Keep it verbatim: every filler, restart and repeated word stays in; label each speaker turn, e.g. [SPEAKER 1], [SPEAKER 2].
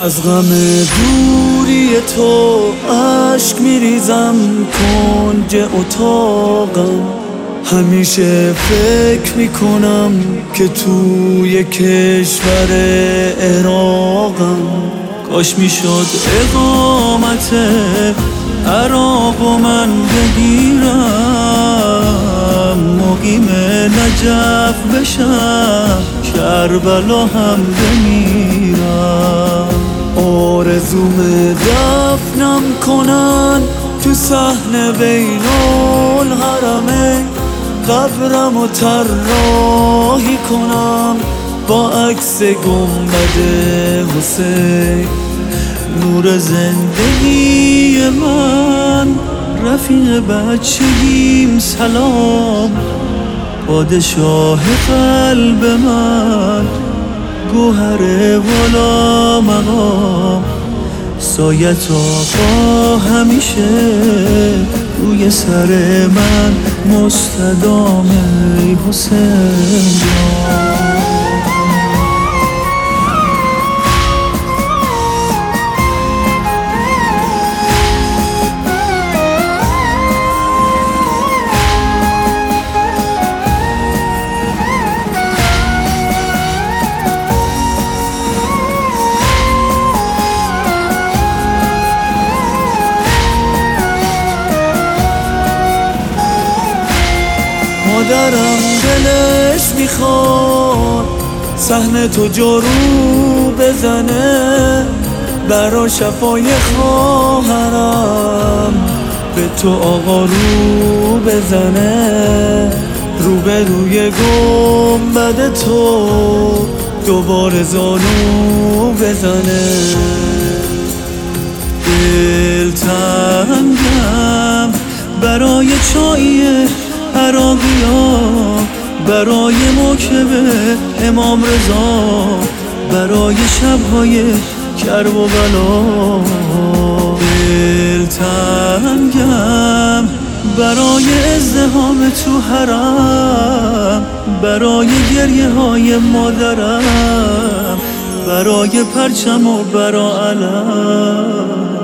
[SPEAKER 1] از غم دوری تو اشک میریزم کنج اتاقم. همیشه فکر میکنم که توی کشور عراقم. کاش میشد اقامت عراق و من بگیرم، مقیم نجف بشم، کربلا هم بمیرم. آرزوم دفنم کنن تو صحن بین الحرمین، قبرم و طراحی کنم با عکس گنبد حسین. نور زندگی من، رفیق بچگیم سلام، پادشاه قلب من، گوهر والا مقام. سایت آقا همیشه روی سر من مستدام ای حسین جان. مادرم دلش میخواد صحن تو جارو بزنه، برا شفای خواهرم به تو آقا رو بزنه. رو به روی گنبد تو دوباره زانو بزنه. دلتنگم برای چای عراقیا، برای موکب امام رضا، برای شبهای کرب و بلا. دلتنگم برای ازدحام تو حرم، برای گریه های مادرم، برای پرچم و برا علم.